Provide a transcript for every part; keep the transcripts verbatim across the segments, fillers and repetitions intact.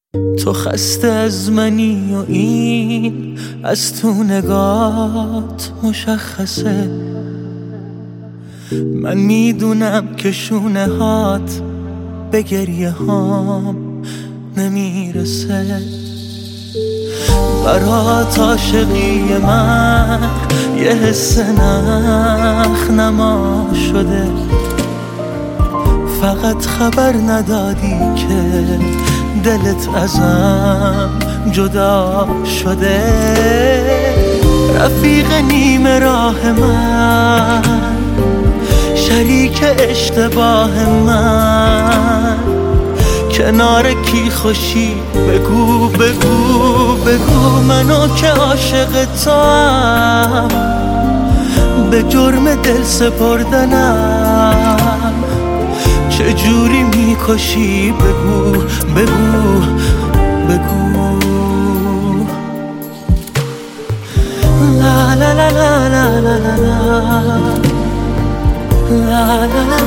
تو خسته از منی و این از تو نگات مشخصه. من میدونم که شونه هات به گریه هام نمیرسه. برات عاشقی من یه حس نخ نما شده. فقط خبر ندادی که دلت ازم جدا شده. رفیق نیم راه من، شریک اشتباه من، کنار کی خوشی بگو بگو بگو. منو که عاشق توام، به جرم دل سپردنم چجوری میکشی بگو بگو بگو. لا لا لا لا لا لا لا لا لا لا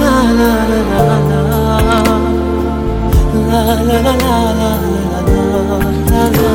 لا لا لا لا.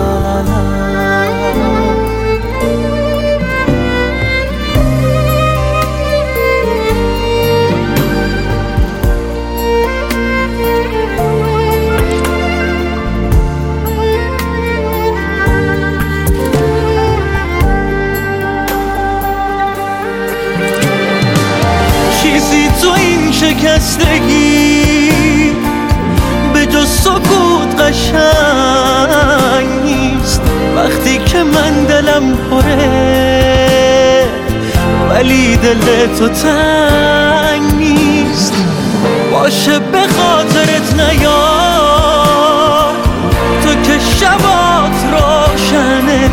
چیزی تو این شکستگی به جز سکوت قشنگ نیست. وقتی که من دلم پره ولی دل تو تنگ نیست. باشه به خاطرت نیار، تو که شبات روشنه.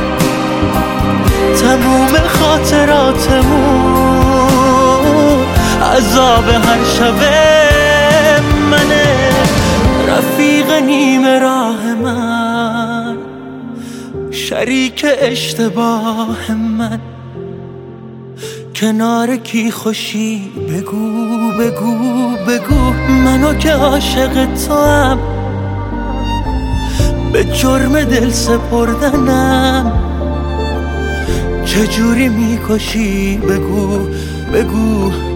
تموم خاطراتمون عذاب هر شبه منه. رفیق نیم راه من، شریک اشتباه من، کنار کی خوشی بگو بگو بگو. منو که عاشق توام، به جرم دل سپردنم چجوری میکشی بگو بگو.